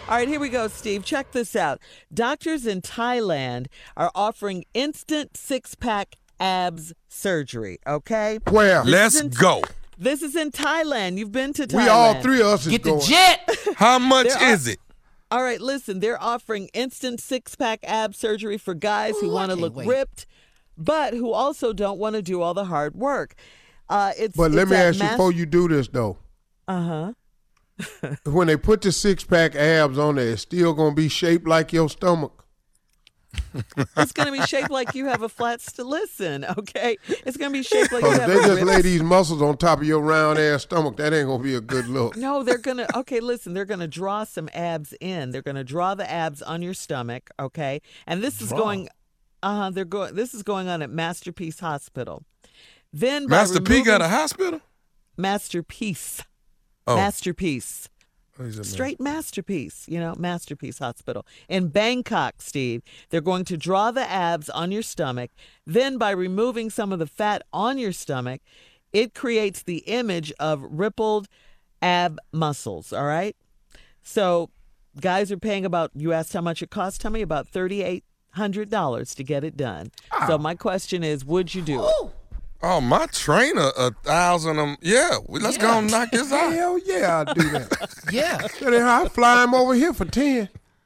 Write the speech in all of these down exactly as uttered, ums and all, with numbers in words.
All right, here we go, Steve. Check this out. Doctors in Thailand are offering instant six-pack abs surgery, okay? Where? This Let's is in- go. This is in Thailand. You've been to Thailand. We all three of us is Get going. the jet. How much There are- is it? All right, listen, they're offering instant six-pack ab surgery for guys who Ooh, I want to can't look wait. ripped, but who also don't want to do all the hard work. Uh, it's But let it's me at ask you Mas- before you do this, though. Uh-huh. When they put the six-pack abs on there, it's still going to be shaped like your stomach. It's going to be shaped like you have a flat st- listen, okay? It's going to be shaped like you Because have if they a just ripped- lay these muscles on top of your round-ass stomach, that ain't going to be a good look. No, they're going to, okay, listen, they're going to draw some abs in. They're going to draw the abs on your stomach, okay? And this is Draw. going, uh, they're going, this is going on at Masterpiece Hospital. Then by Master P got a removing- hospital? Masterpiece. Oh. Masterpiece. What is it, man? Straight masterpiece, you know, Masterpiece Hospital. In Bangkok, Steve, they're going to draw the abs on your stomach. Then, by removing some of the fat on your stomach, it creates the image of rippled ab muscles, all right? So, guys are paying about, you asked how much it costs, tell me, about three thousand eight hundred dollars to get it done. So, my question is, would you do it? Oh, my trainer, a thousand of them. Yeah, we, let's go and knock this out. Hell yeah, I'll do that. Yeah. Tell you how I fly him over here for ten.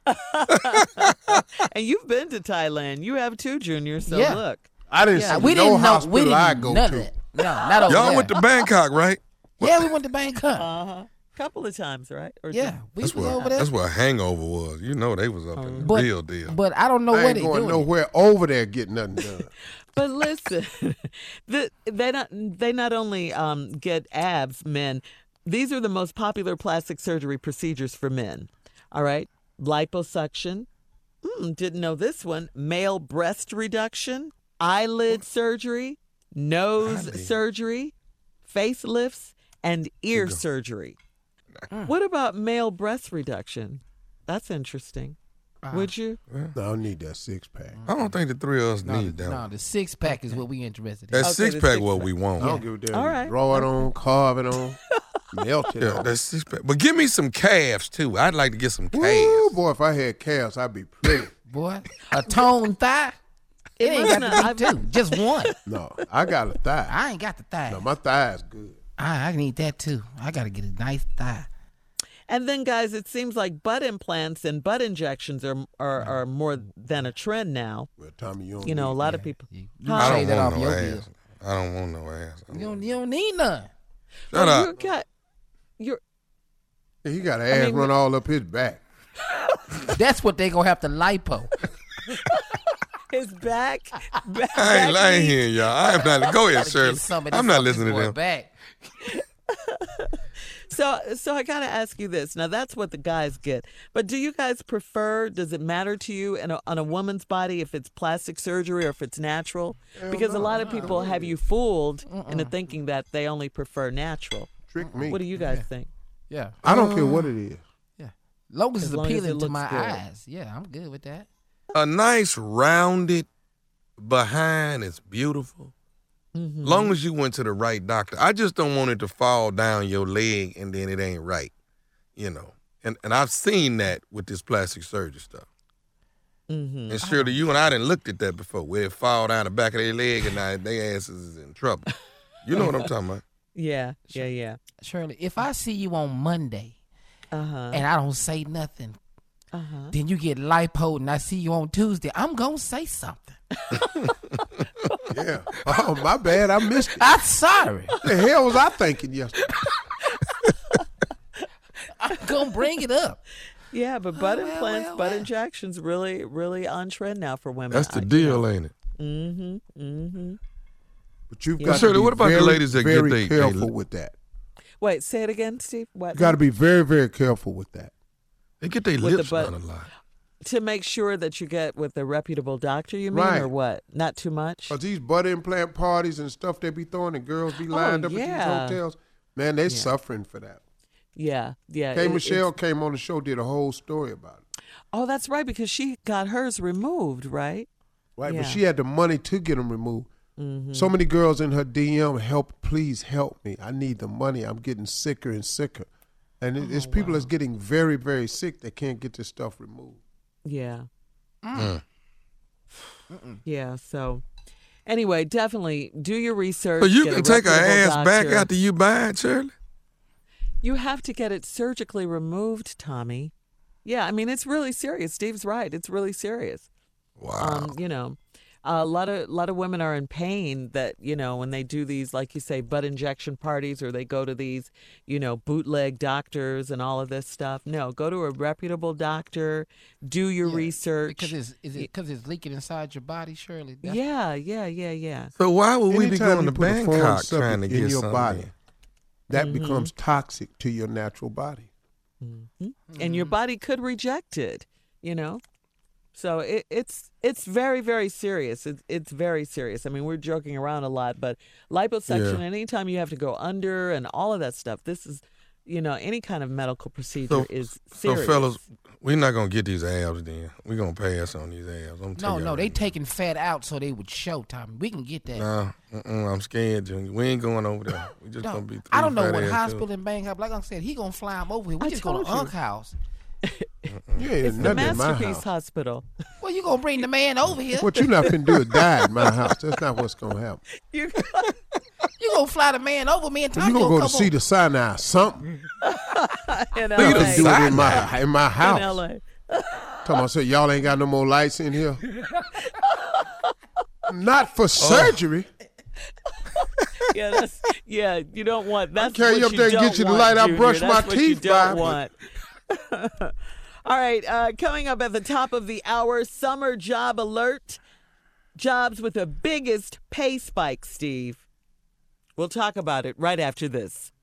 And you've been to Thailand. You have too, Junior, so Yeah. look. I didn't Yeah, see we no didn't know. hospital We didn't I know go none to. of that. No, not over Y'all there. went to Bangkok, right? Yeah, we went to Bangkok. Uh-huh. Couple of times, right? Or yeah, we That's was where, over there. that's where Hangover was. You know they was up in the But- real deal. But I don't know I where ain't they going doing it. nowhere over there getting nothing done. But listen, the, they not they not only um, get abs, men. These are the most popular plastic surgery procedures for men. All right, liposuction. Mm, didn't know this one. Male breast reduction, eyelid surgery, nose Eyelid. surgery, facelifts, and ear surgery. What about male breast reduction? That's interesting. Would you? I don't need that six-pack. I don't think the three of us No, need the, that. no, one. the six pack is what we interested in. That Okay, six the pack six what pack. we want. I don't give a damn. All right. Draw it on, carve it on, melt it Yeah, on. that six pack. But give me some calves too. I'd like to get some Woo, calves. boy, if I had calves, I'd be pretty. Boy, a toned thigh. It ain't got must to be two, just one. No, I got a thigh. I ain't got the thigh. No, my thigh is good. I, I need that too. I got to get a nice thigh. And then, guys, it seems like butt implants and butt injections are are, are more than a trend now. Well, Tommy, you don't You know, a need lot that. of people. You, you Huh? I shave don't that want off no your ass. bill. I don't want no ass. You don't, you don't need none. Shut Well, up. You got, you're, Yeah, he got ass mean, run all up his back. That's what they gonna have to lipo. his back. back I ain't, I ain't knee. hearing y'all. I am not. Go ahead, Gotta Shirley. get some of this I'm not off this listening to boy them. Back. So, so I gotta ask you this. Now, that's what the guys get. But do you guys prefer? Does it matter to you in a, on a woman's body if it's plastic surgery or if it's natural? Because a lot of people have you fooled into thinking that they only prefer natural. Trick me. What do you guys think? Yeah. I don't care what it is. Yeah. Long as As it's long as it appealing to looks my good. eyes. Yeah, I'm good with that. A nice rounded behind is beautiful. Mm-hmm. Long as you went to the right doctor. I just don't want it to fall down your leg and then it ain't right. You know. And and I've seen that with this plastic surgery stuff. Mm-hmm. And Shirley, you and I done looked at that before, where it fall down the back of their leg and now their asses is in trouble. You know what I'm talking about. Yeah, yeah, yeah. Shirley, if I see you on Monday Uh huh. and I don't say nothing, Uh huh. then you get lipo and I see you on Tuesday, I'm gonna say something. Yeah. Oh, my bad. I missed it. I'm sorry. What the hell was I thinking yesterday? I'm gonna bring it up. Yeah, but butt well, implants, well, butt well. injections, really, really on trend now for women. That's the deal, ain't it? Mm-hmm. Mm-hmm. But you've Yeah. got Shirley, to be what about the very, ladies that get very they- they- careful with that. Wait, say it again, Steve. What? You got to be very, very careful with that. They get their With the lips butt- done a lot. To make sure that you get with a reputable doctor, you mean, Right. or what? Not too much? Because these butt implant parties and stuff they be throwing and girls be lined up yeah. at these hotels, man, they suffering for that. Yeah, yeah. K. it- Michelle it's- came on the show, did a whole story about it. Oh, that's right, because she got hers removed, right? Right, Yeah. but she had the money to get them removed. Mm-hmm. So many girls in her D M, help, please help me. I need the money. I'm getting sicker and sicker. And it, it's Oh, people wow. that's getting very, very sick that can't get this stuff removed. Yeah. Mm. Yeah. So, anyway, definitely do your research. So you get can take an reputable ass back doctor. after you buy it, Shirley? You have to get it surgically removed, Tommy. Yeah, I mean it's really serious. Steve's right. It's really serious. Wow. Um, you know, a lot of lot of women are in pain that you know when they do these, like you say, butt injection parties, or they go to these, you know, bootleg doctors and all of this stuff. No, go to a reputable doctor. Do your Yeah, research. Because it's is it because it's leaking inside your body, Shirley? That's- yeah, yeah, yeah, yeah. So why would we be Anytime going you to put a foreign Bangkok subject trying to in get your something body, in? that Mm-hmm. becomes toxic to your natural body. hmm And your body could reject it. You know. So it, it's it's very, very serious. It's it's very serious. I mean, we're joking around a lot, but liposuction, Yeah. anytime you have to go under and all of that stuff, this is, you know, any kind of medical procedure So- is So, serious. fellas, we're not going to get these abs then. We're going to pass on these abs. I'm No, telling no, y'all they right now. taking fat out so they would show, Tommy. We can get that. Nah, mm-mm, I'm scared, Junior. We ain't going over there. We just No, going to be three I don't know fat what ass hospital dudes. in Bangkok. Like I said, he gonna fly him over here. We I just go to told you. Unc house. Yeah, It's the nothing in my Masterpiece house. Hospital. Well, you gonna bring the man over here? What you not finna do is die at my house. That's not what's gonna happen. You, You gonna fly the man over me and You Tommy gonna go to come see on. the Sinai, something. in You L can A. do it in my in my In house. L A. Come on, say y'all ain't got no more lights in here. Not for surgery. Yeah, that's yeah. You don't want that's carry what you up you there and don't get you the want, light. I Junior. brush That's my what you teeth don't by, want. All right, uh, coming up at the top of the hour, summer job alert. Jobs with the biggest pay spike, Steve. We'll talk about it right after this.